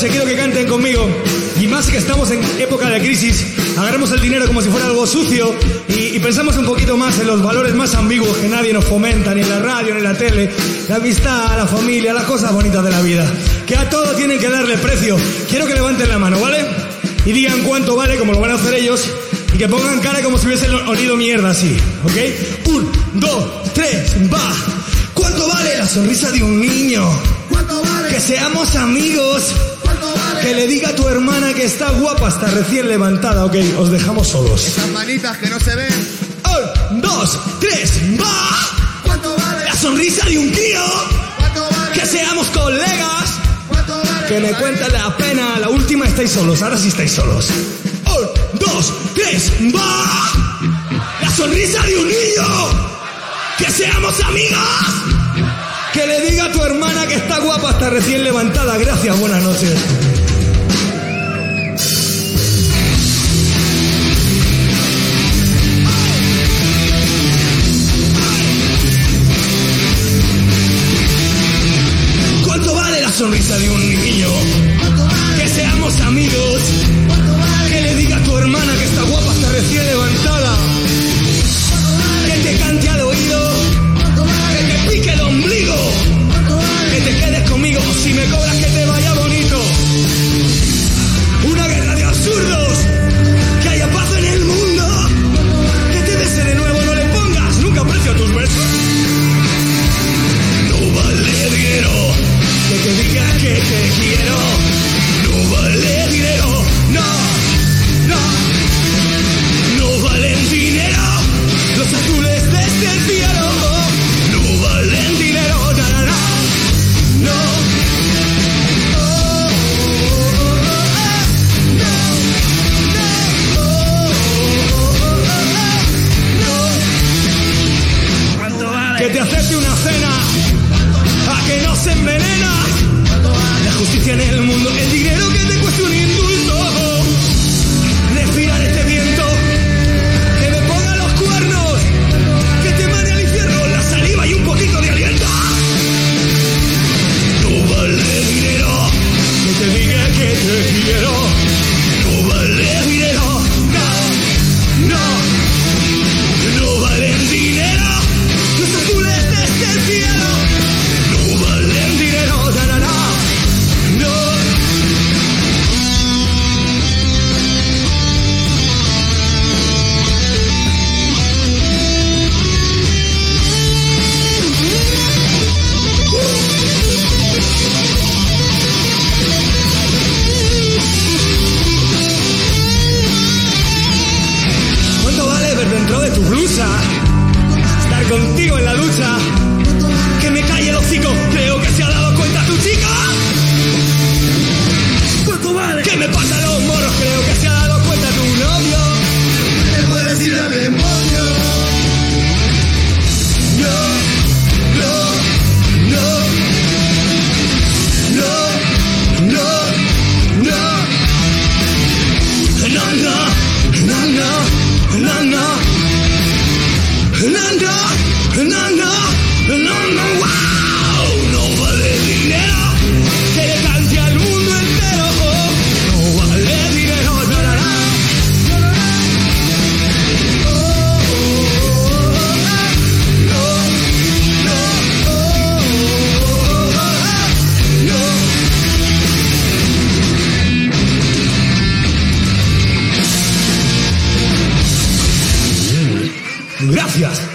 noche quiero que canten conmigo. Y más que estamos en época de crisis, agarremos el dinero como si fuera algo sucio y pensamos un poquito más en los valores más ambiguos que nadie nos fomenta, ni en la radio, ni en la tele. La amistad, la familia, las cosas bonitas de la vida. Que a todo tienen que darle precio. Quiero que levanten la mano, ¿vale? Y digan cuánto vale, como lo van a hacer ellos. Y que pongan cara como si hubiesen olido mierda así, ¿ok? 1, 2, 3, va. ¿Cuánto vale la sonrisa de un niño? ¿Cuánto vale? Que seamos amigos. ¿Cuánto vale? Que le diga a tu hermana que está guapa, está recién levantada, ok, os dejamos solos. Esas manitas que no se ven. 1, 2, 3, va. ¿Cuánto vale? La sonrisa de un tío. ¿Cuánto vale? Que seamos colegas. ¿Cuánto vale? Que me cuenta la pena. La última estáis solos, ahora sí estáis solos. 1, 2, 3, va. La sonrisa de un niño. Que seamos amigas. Que le diga a tu hermana que está guapa, está recién levantada. Gracias, buenas noches. ¿Cuánto vale la sonrisa de un niño? Que seamos amigos. Que le diga a tu hermana que está guapa, está recién levantada. Que te cante al oído. Que te pique el ombligo. Que te quedes conmigo. Si me cobras, que te vaya bonito. Una guerra de absurdos. Que haya paz en el mundo. Que te bese de nuevo. No le pongas nunca precio a tus besos. No vale dinero. Que te diga que te quiero. No vale dinero. No, no. No valen dinero. Los azules desde el cielo. No valen dinero. No, no, no. No. Oh, oh, oh, oh, no. No. Oh, oh, oh, oh, no. ¿Cuánto vale? Que te acepte una cena. A que no se envenena. La justicia en el mundo. El dinero que te cueste un indulto. Respirar este viento. Que me ponga los cuernos. Que te mande al infierno la saliva y un poquito de aliento. No vale dinero. Que te diga que te quiero. No vale dinero. No, no. No valen dinero. Los azules desde el cielo. No valen dinero. No, no, no. No. ¿Cuánto vale ver dentro de tu blusa? Estar contigo en la ducha. Que me calle el hocico. Creo que se ha dado cuenta tu chica. ¿Cuánto vale? Que me pasa los moros. Creo que se ha dado cuenta tu novio. ¿Te puedes ir al demonio? No, no, no. No, no, no. No, no, no, no. No, no. No, no, no, no. No, no, wow. No vale dinero. Que le cante al mundo entero. No vale dinero. No, no, no. Gracias.